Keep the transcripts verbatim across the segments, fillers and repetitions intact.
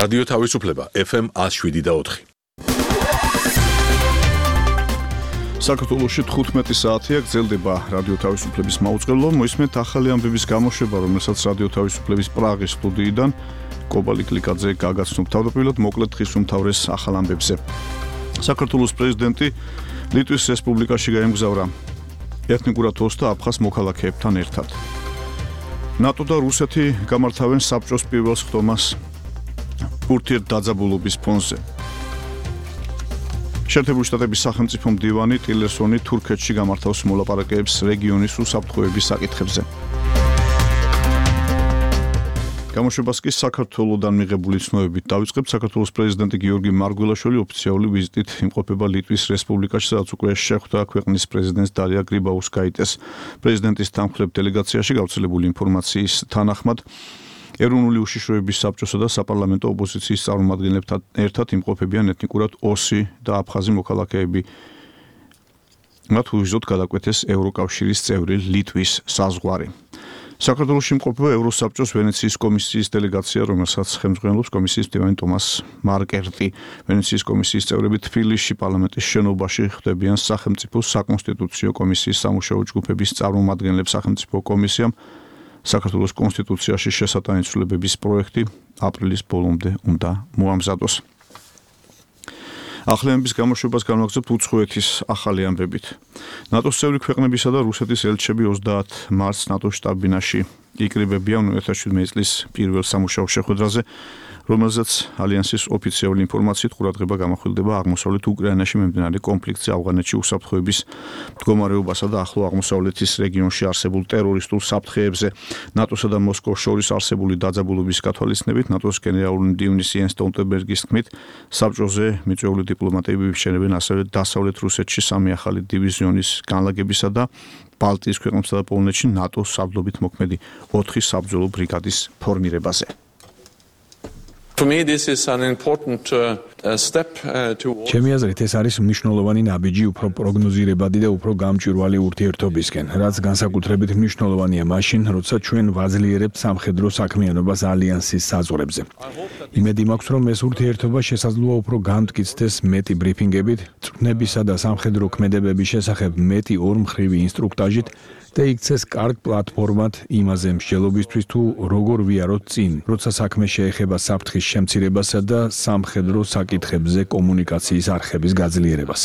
რადიო თავისუფლება ეფ ემ one oh seven და four. საქართველოში თხუთმეტი საათია გრძელდება რადიო თავისუფლების მაუწყებლო. მოისმენთ ახალი ამბების გამოშვება, რომელსაც რადიო თავისუფლების პრაღის სტუდიიდან კობალი კლიკაძე გაგაცნობ. თავდაპირველად მოკლედ დღის უმთავრეს ახალ ამბებზე. საქართველოს პრეზიდენტი ლიტვის რესპუბლიკაში გაემგზავრა ეთნიკურად ოს და აფხაზ მოქალაქეებთან ერთად. ნატო და რუსეთი გამართავენ საბჭოს პირველ სხდომას ურთიერთდაძაბულობის ფონზე. შეერთებული შტატების სახელმწიფო მდივანი ტილერსონი თურქეთში გამართავს მოლაპარაკებებს რეგიონის უსაფრთხოების საკითხებზე. გამოშვებას კი საქართველოდან მიღებული ცნობებით დავიწყებთ. საქართველოს პრეზიდენტი გიორგი მარგველაშვილი ოფიციალური ვიზიტით იმყოფება ლიტვის რესპუბლიკაში, სადაც უკვე შეხვდა ქვეყნის პრეზიდენტს დალია გრიბაუსკაიტეს. პრეზიდენტის თანმხლებ დელეგაციაში გავრცელებული ინფორმაციის თანახმად ეროვნული უშიშროების საბჭოსა და საპარლამენტო ოპოზიციის წარმომადგენლებთან ერთად იმყოფებიან ეთნიკურად ოსი და აფხაზი მოქალაქეები. მათ უვიზოთ გადაკვეთეს ევროკავშირის წევრი ლიტვის საზღვარი. საქართველოში იმყოფება ევროსაბჭოს ვენეციის კომისიის დელეგაცია, რომელსაც ხელმძღვანელობს კომისიის მდივანი ტომას მარკერტი. ვენეციის კომისიის წევრები თბილისში პარლამენტის შენობაში ხვდებიან სახელმწიფო საკონსტიტუციო კომისიის სამუშაო ჯგუფების წარმომადგენლებს. სახელმწიფო კომისიამ საქართველოს კონსტიტუციაში შესატანისწულებების პროექტი აპრილის ბოლომდე უნდა მოამზადოს. ახალი ამბების გამოშვებას განვაგრძობთ უცხოეთის ახალი ამბებით. ნატოს წევრი ქვეყნებისა და რუსეთის ელჩები ოცდაათ მარტს ნატოს შტაბ-ბინაში იკრიბებიან two thousand seventeen წლის პირველ სამუშაო შეხვედრაზე, რომელზეც ალიანსის ოფიციალური ინფორმაციით ყურადღება გამახვილდება აღმოსავლეთ უკრაინაში მიმდინარე კონფლიქტზე, ავღანეთში უსაფრთხოების მდგომარეობასა და ახლო აღმოსავლეთის რეგიონში არსებულ ტერორისტულ საფრთხეებზე. ნატოსა და მოსკოვს შორის არსებული დაძაბულობის გათვალისწინებით ნატოს გენერალური მდივნის იენს სტოლტენბერგის თქმით, საბჭოზე მიწვეული დიპლომატები ვიშენებენ ასევე დასავლეთ რუსეთში სამი ახალი დივიზიონის განლაგებისა და ბალტიის ქვეყნებსა და პოლონეთში ნატოს საბრძოლობით მოქმედი ოთხი საბრძოლო ბრიგადის ფორმირებაზე. For me, this is an important uh, step uh, towards... ჩემი აზრით ეს არის მნიშვნელოვანი ნაბიჯი უფრო პროგნოზირებადი და უფრო გამჭვირვალე ურთიერთობისკენ, რაც განსაკუთრებით მნიშვნელოვანია მაშინ, როცა ჩვენ ვაძლიერებთ სამხედრო საქმიანობას ალიანსის საზღვრებზე. იმედი მაქვს, რომ ეს ურთიერთობა შესაძლოა უფრო განმტკიცდეს მეტი ბრიფინგებით, წვნებისა და სამხედრო ქმედებების შესახებ მეტი ორმხრივი ინსტრუქტაჟით და იქცეს კარგ პლატფორმად იმაზე მსჯელობისთვის თუ როგორ ვიაროთ წინ, როცა საქმე შეეხება საფრთხის შემცირებასა და სამხედრო საკითხებზე კომუნიკაციის არხების გაძლიერებას.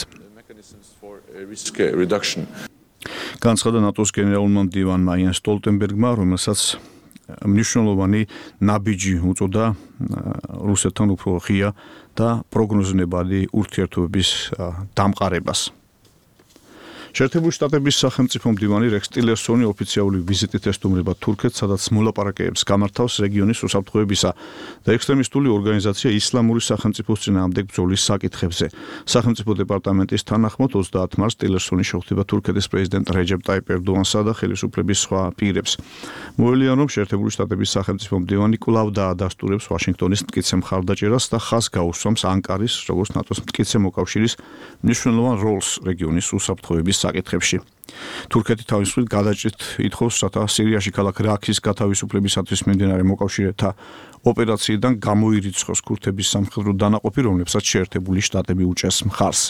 განცხადა ნატოს გენერალურმა მდივანმა იენს სტოლტენბერგმა, რომელსაც მნიშვნელოვანი ნაბიჯი უწოდა რუსეთთან უფრო ღია და პროგნოზირებადი ურთიერთობების დამყარებას. შეერთებული შტატების სახელმწიფო მდივანი რექს ტილერსონი ოფიციალური ვიზიტით ესტუმრება თურქეთს, სადაც მოლაპარაკებებს გამართავს რეგიონის უსაფრთხოებისა და ექსტრემისტული ორგანიზაცია ისლამური სახელმწიფოს წინააღმდეგ ბრძოლის საკითხებზე. სახელმწიფო დეპარტამენტის თანახმად ოცდაათ მარტს ტილერსონი შეხვდება თურქეთის პრეზიდენტ რეჯეპ ტაიპ ერდოანსა და ხელისუფლების სხვა პირებს. მოელიან, რომ შეერთებული შტატების სახელმწიფო მდივანი კვლავ დაადასტურებს ვაშინგტონის მტკიცე მხარდაჭერას და ხაზს გაუსვამს ანკარის, როგორც ნატოს მტკიცე მოკავშირის მნიშვნელოვან როლს რეგიონის უსაფრთხოების საკითხებში. თურქეთი თავის მხრივ გადაჭრით ითხოვს, რათა სირიაში ქალაქ რაქის გათავისუფლებისათვის მიმდინარე მოკავშირეთა ოპერაციიდან გამოირიცხოს ქურთების სამხედრო დანაყოფი, რომლებსაც შეერთებული შტატები უჭერს მხარს.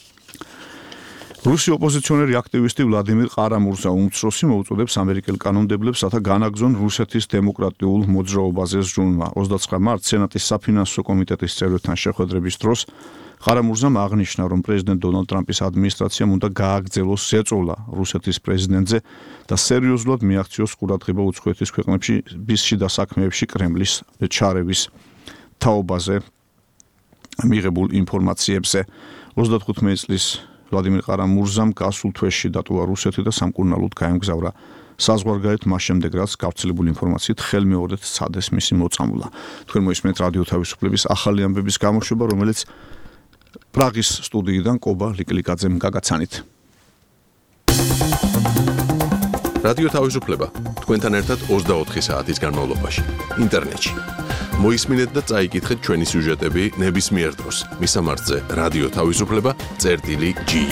რუსი ოპოზიციონერი აქტივისტი ვლადიმირ ყარამურზა უმცროსი მოუწოდებს ამერიკელ კანონმდებლებს, რათა განაგრძონ რუსეთის დემოკრატიულ მოძრაობაზე ზრუნვა. ოცდაცხრა მარტს სენატის საფინანსო კომიტეტის წევრებთან შეხვედრების დროს ყარამურზამ აღნიშნა, რომ პრეზიდენტ დონალდ ტრამპის ადმინისტრაციამ უნდა გააგრძელოს ზეწოლა რუსეთის პრეზიდენტზე და სერიოზულად მიაქციოს ყურადღება უცხოეთის ქვეყნებში შიდა საქმეებში კრემლის ჩარევის თაობაზე მიღებულ ინფორმაციებზე. ოცდათხუთმეტი წლის ვლადიმირ ყარამურზამ გასულ თვეში დატოვა რუსეთი და სამკურნალოდ გაემგზავრა საზღვარგარეთ, მას შემდეგ რაც გავრცელებული ინფორმაციით ხელმეორედ სცადეს მისი მოწამვლა. თქვენ მოისმენთ რადიო თავისუფლების ახალი ამბების გამოშვება, რომელიც პრაღის სტუდიიდან კობა ლიკლიკაძემ გაგაცანით. რადიო თავისუფლება თქვენთან ერთად ოცდაოთხი საათის განმავლობაში ინტერნეტში. მოისმინეთ და წაიკითხეთ ჩვენი სიუჟეტები ნებისმიერ დროს. მისამართზე რადიო თავისუფლება წერტილი ჯი.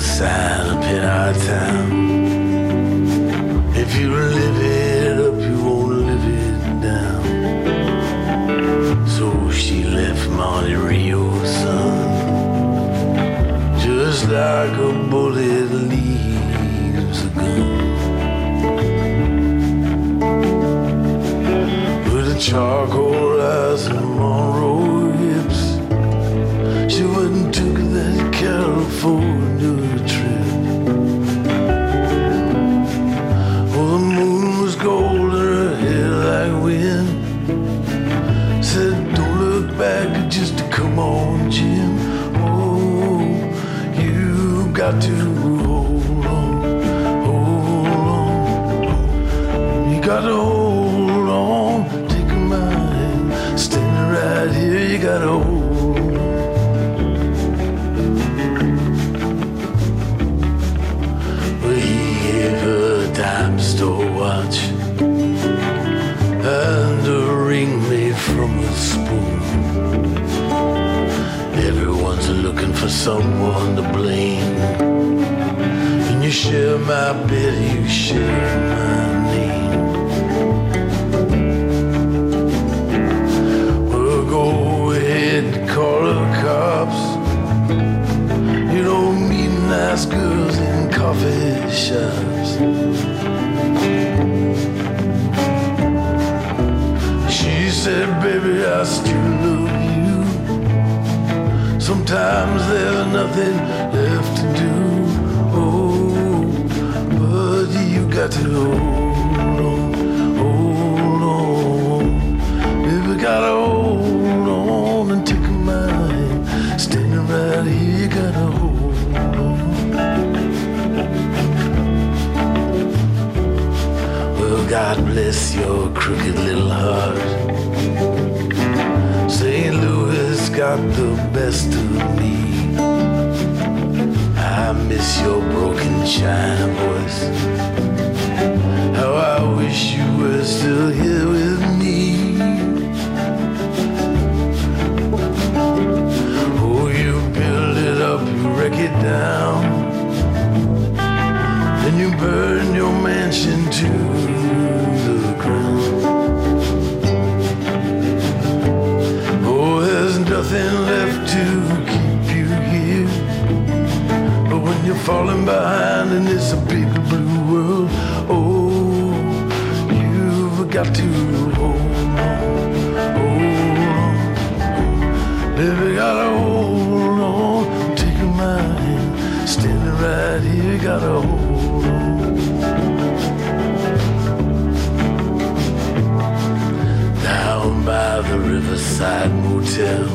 sign up in our town. If you live it up, you won't live it down. So she left Monte Rio, son, just like a bullet leaves a gun. With a charcoal eyes and Monroe hips, she went and took that California trip. Oh, the moon was gold and her hair like wind. Said, don't look back, just come on, Jim. Oh, you got to hold on, hold on. You got to hold on, take my hand, standing right here, you got to hold on. Dime store watch and a ring made from a spoon. Everyone's looking for someone to blame. And you share my bed, you share my name. Well, go ahead and call the cops. You don't meet nice girls in coffee shops. She said, baby, I still love you. Sometimes there's nothing left to do. Oh, but you got to hold on, hold on. Baby, gotta hold on and take my hand. Standing right here, you gotta hold on. Well, God bless your crooked little heart. Saint Louis got the best of me. I miss your broken China voice. How I wish you were still here with me. Oh, you build it up, you wreck it down. Then you burn your mansion to the ground. Oh, there's nothing left to keep you here. But when you're falling behind in this big blue world, oh, you've got to hold on, hold on. Baby, gotta hold on, take my hand, standing right here, gotta hold on. Down by the Riverside Motel,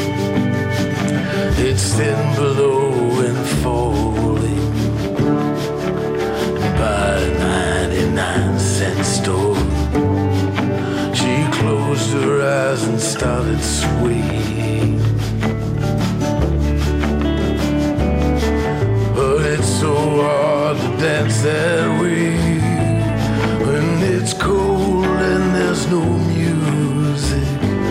it's thin below and falling. By a ninety-nine cent store, she closed her eyes and started swaying. But it's so hard to dance that way when it's cold and there's no music.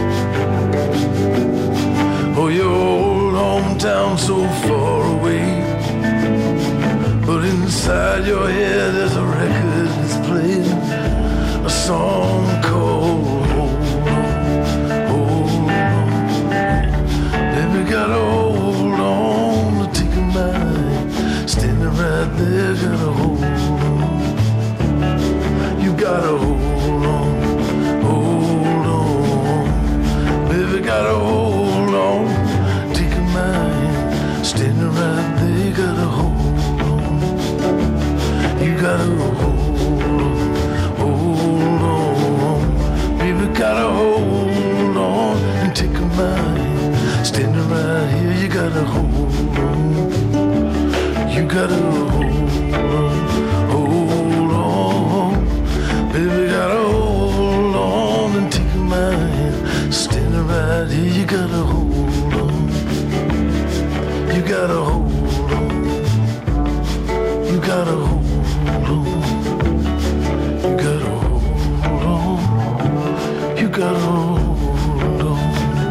Oh, your old hometown so far away, but inside your head there's a record that's playing a song called Hold On, Hold On. Baby, gotta hold on to take my hand, standing right there, gotta hold on. You gotta hold on, hold on. Baby, gotta hold on, take my hand, standing right there, gotta hold on. You gotta hold on, hold on. Baby, gotta hold on and take my hand, standing right here, you gotta hold on. You gotta hold on, hold on. Baby, gotta hold on and take my hand, standing right here, you gotta hold on. You gotta hold on. You gotta hold on. You gotta hold on. You gotta hold on.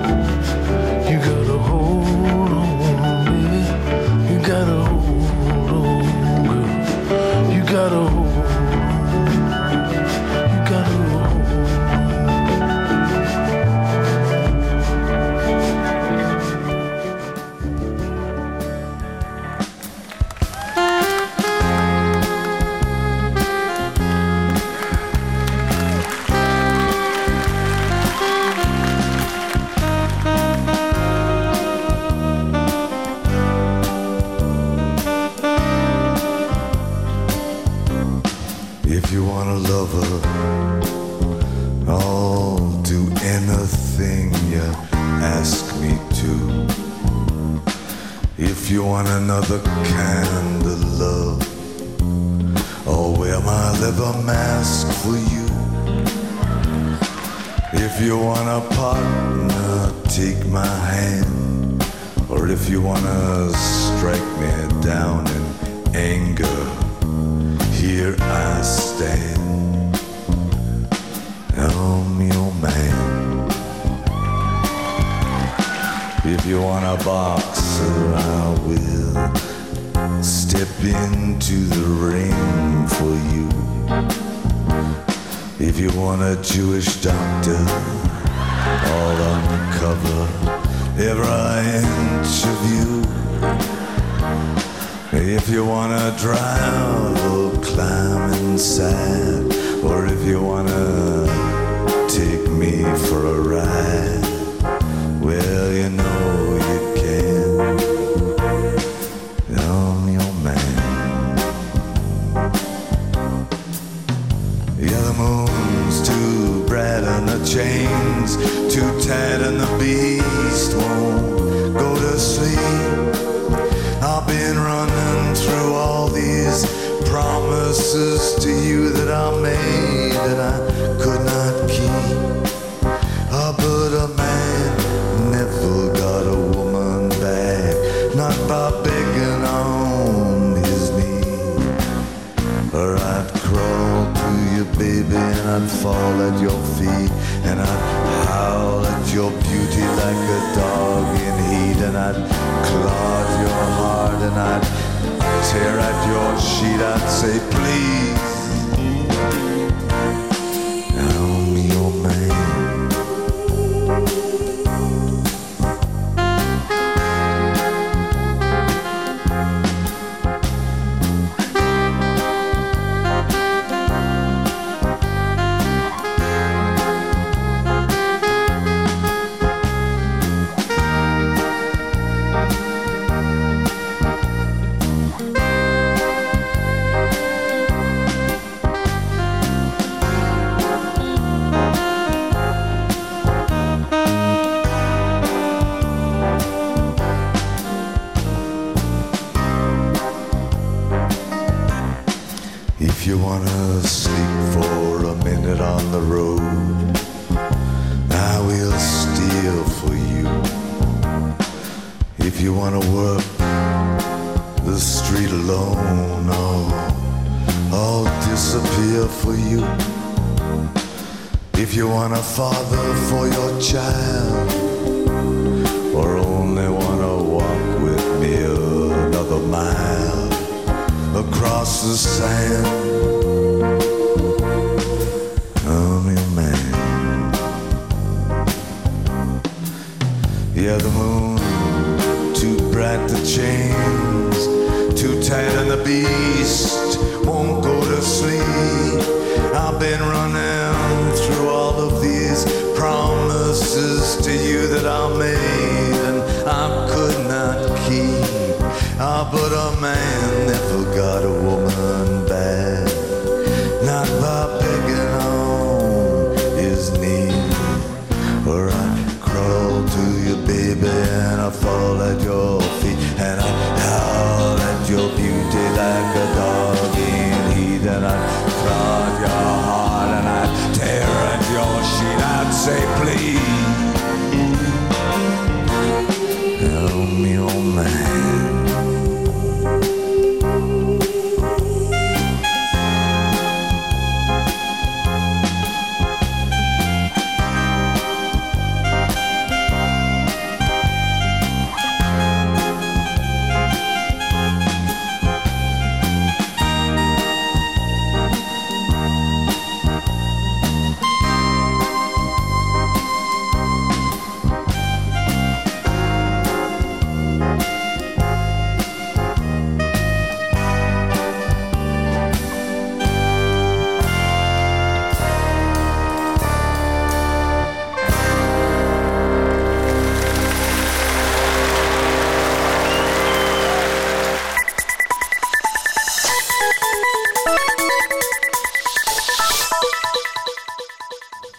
You gotta hold on, baby. You gotta hold on. gotta hold. You gotta hold. If you want a lover, I'll do anything you ask me to. If you want another kind of love, I'll wear my leather mask for you. If you want a partner, take my hand. Or if you wanna strike me down in anger, here I stand. I'm your man. If you want a boxer, I will step into the ring for you. If you want a Jewish doctor, I'll uncover every inch of you. If you wanna drive or climb inside, or if you wanna take me for a ride, well, you know you can. I'm your man. Yeah, the moon's too bright and the chains too tight and the beast won't go to sleep. I've been running through all these promises to you that I made that I could not keep. Oh, but a man never got a woman back, not by begging on his knee. Or I'd crawl to you, baby, and I'd fall at your feet, and I'd howl at your beauty like a dog in heat, and I'd claw at your heart, and I'd tear at your sheet. I'd say, please, I'm your man. If you wanna sleep for a minute on the road, I will steal for you. If you wanna work the street alone, oh, I'll disappear for you. If you want a father for your child, or only wanna walk with me another mile across the sand, I'm your man. Yeah, the moon too bright, the chains too tight, and the beast won't go to sleep. I've been running through all of these promises to you that I made and I could not keep. Ah, but a man never got a woman back, not by begging on his knee. Or I'd crawl to you, baby, and I'd fall at your feet, and I'd howl at your beauty like a dog in heat, and I'd claw at your heart, and I'd tear at your sheet. I'd say, please, I'm your man.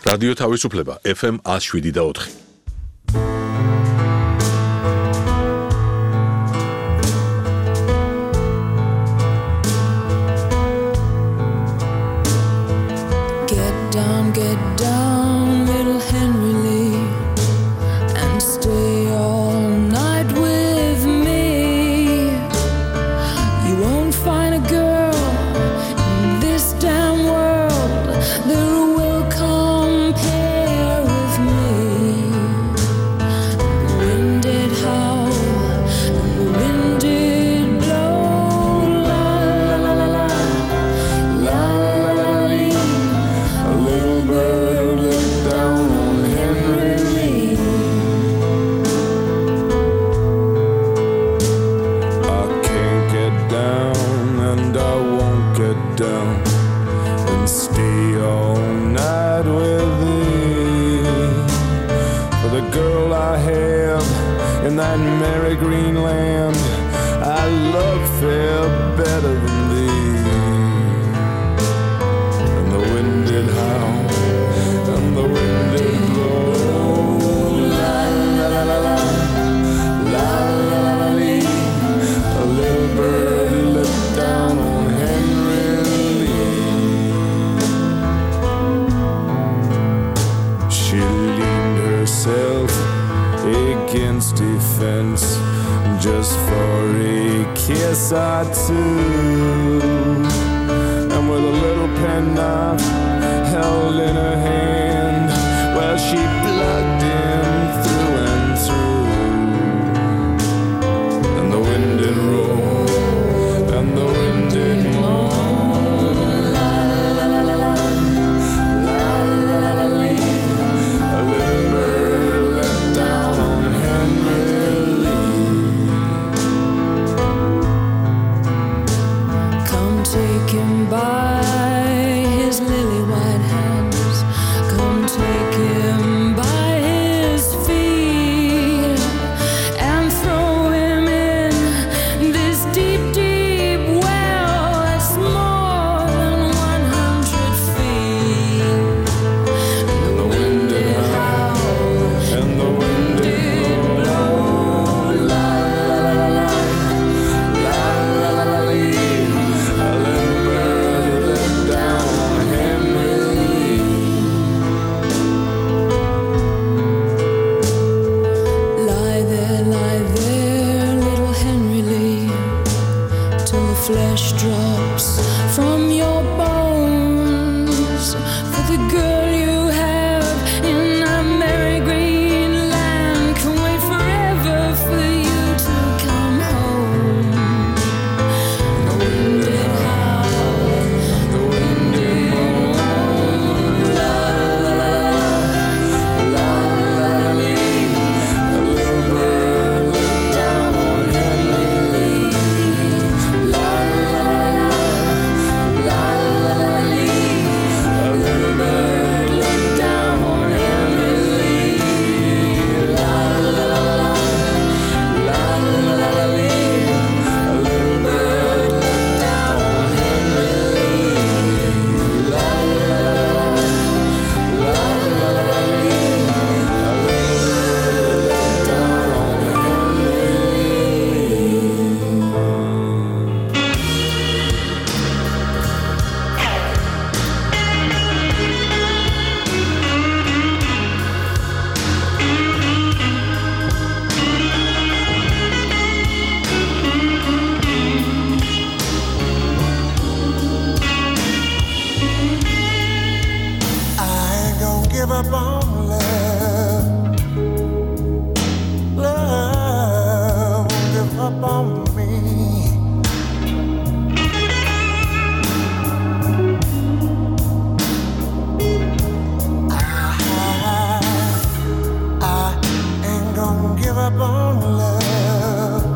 რადიო თავისუფლება ეფ ემ one oh seven და four. Get down, get down, little Henry Lee, and stay all night with me. You won't find a girl in this damn world that will compare with me. The wind did howl and the wind did blow, la la la la la la la la. A little bird looked down on Henry Lee. I can't get down and I won't get down and stay all night with thee. For the girl I have in that merry green land, I love fair better than thee. And the wind did howl and the wind did blow, la la la la la la la la lee. A little bird looked down on Henry Lee. She leaned herself against a fence just for a kiss or two, and with a little penknife held in her hand, well, she plugged him through and through. And the wind did roar and the wind did moan, la la la la la la la la la lee. A little bird let down on Henry Lee. Come take him by his lily white hands. Come take him by his feet and throw him in this deep, deep well that's more than one hundred feet. And the wind did howl and the wind did blow, la la la la la la la la lee. A little bird let down on Henry Lee. Lie there, lie there, little Henry Lee, till the flesh drops from your bones. For the girl you have in that merry green land can wait forever for you to come home. The wind did howl, the wind did moan, la la la la la la lee. A little bird looked down on Henry Lee, la la la la la la lee. A little bird looked down on Henry Lee, la la la la la la la lee. A little bird looked down on Henry Lee, la la la la la la la lee. A little bird looked down on Henry I ain't gonna give up on love. Love won't give up on me. I, I ain't gonna give up on love.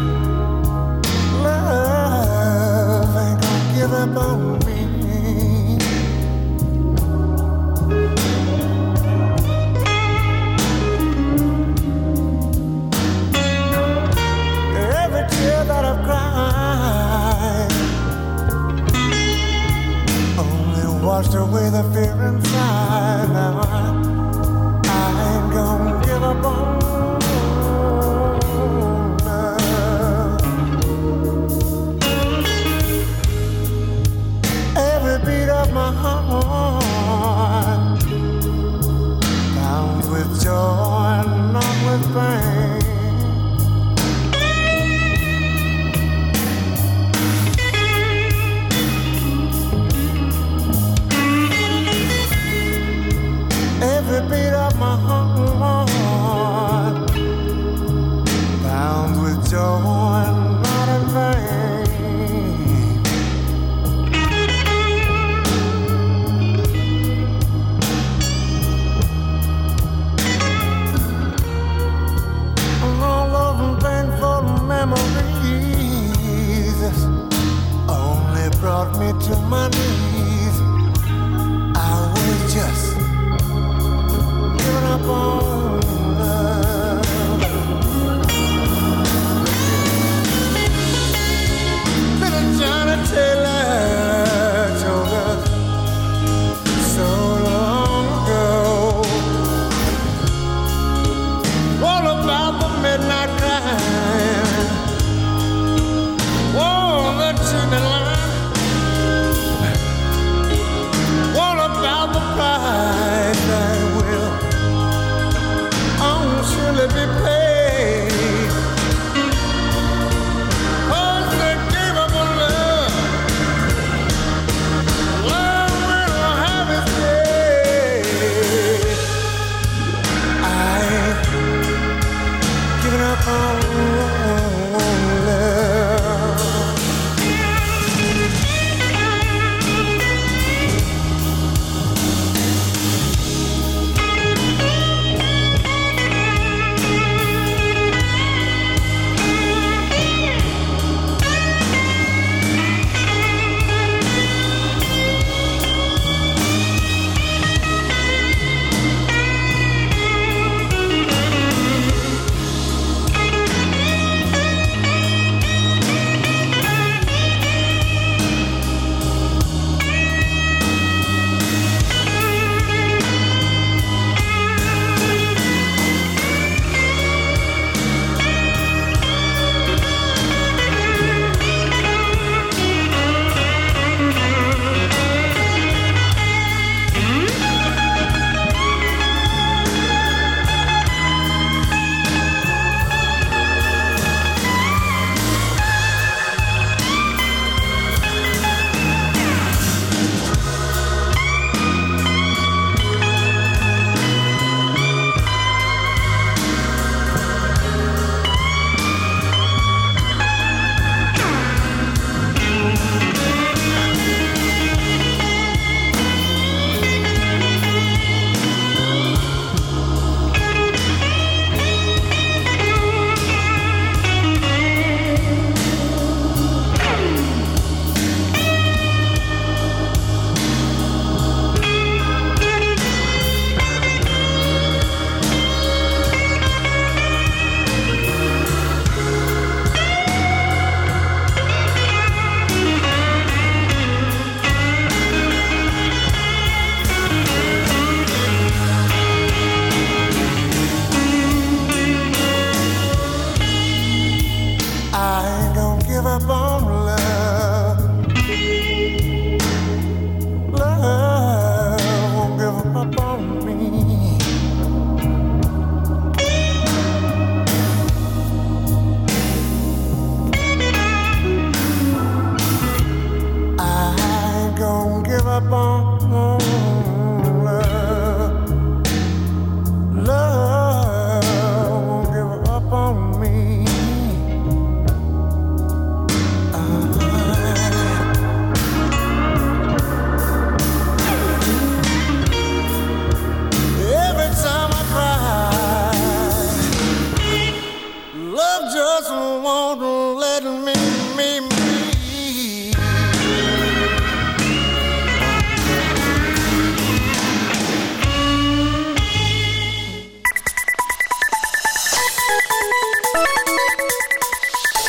Love ain't gonna give up on me. Every tear that I've cried only washed away the fear inside. Now I, I ain't gonna give up on love. Every beat of my heart bound with joy and not with pain. Every beat of my heart bound with joy and not in vain. All those painful memories only brought me to my knees. I was just giving up on love. Little Johnny Taylor told us so long ago all about the midnight crying, oh, the chimney line, all about the price that will surely be paid. Cause they gave up on love. Love will have its day. I ain't giving up on love.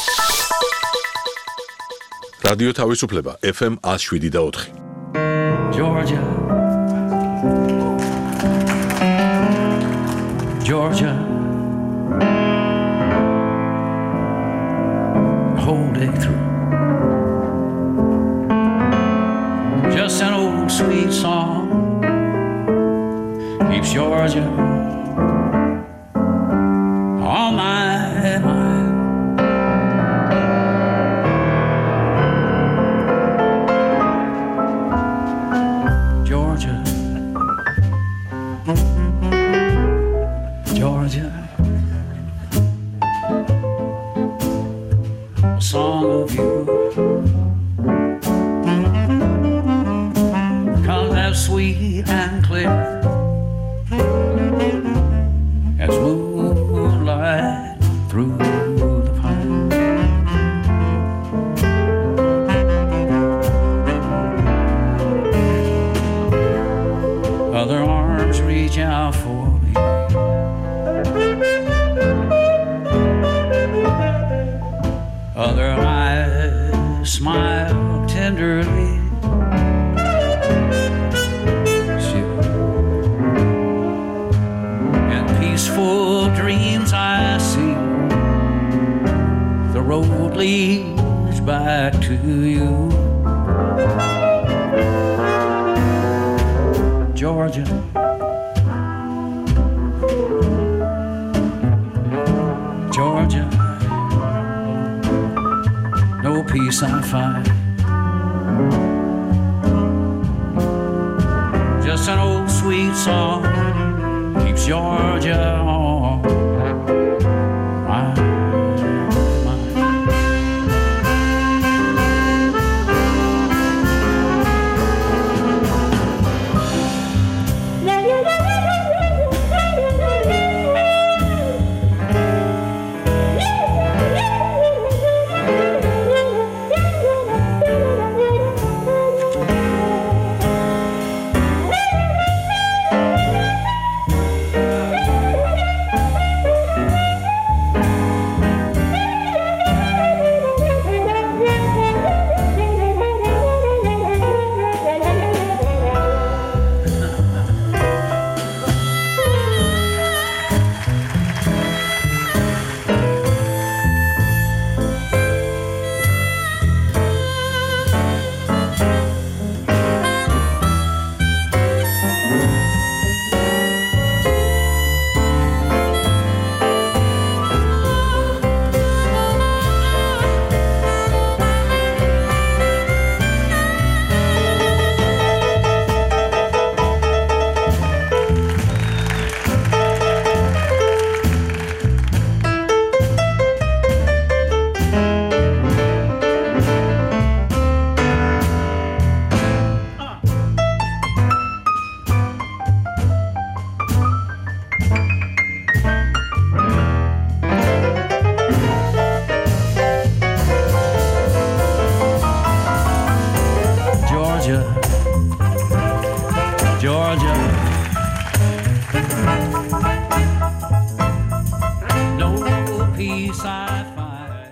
რადიო თავისუფლება ეფ ემ one oh seven და four. Georgia, Georgia, the whole day through. Just an old sweet song keeps Georgia on my mind. Georgia, Georgia, a song of you comes as sweet and clear as moonlight through the pine. Other arms reach out for me, other eyes smile tenderly. And peaceful dreams I see, the road leads back to you. Georgia, Georgia, no peace I find, just an old sweet song keeps Georgia on my mind. Georgia, no peace I find.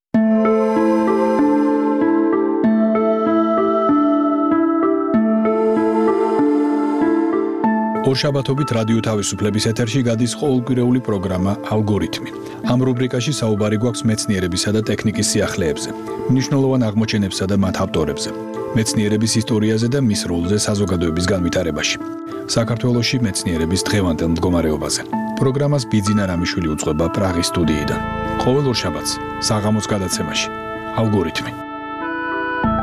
ორშაბათობით რადიო თავისუფლების ეთერში გადის ყოველკვირეული პროგრამა ალგორითმი. ამ რუბრიკაში საუბარი გვაქვს მეცნიერებისა და ტექნიკის სიახლეებზე, მნიშვნელოვან აღმოჩენებსა და მათ ავტორებზე, მეცნიერების ისტორიაზე და მის როლზე საზოგადოების განვითარებაში. საქართველოში მეცნიერების დღევანდელ მდგომარეობაზე. პროგრამას ბიძინა რამიშვილი უძღვება პრაღის სტუდიიდან. ყოველ ორშაბათს საღამოს გადაცემაში ალგორითმი.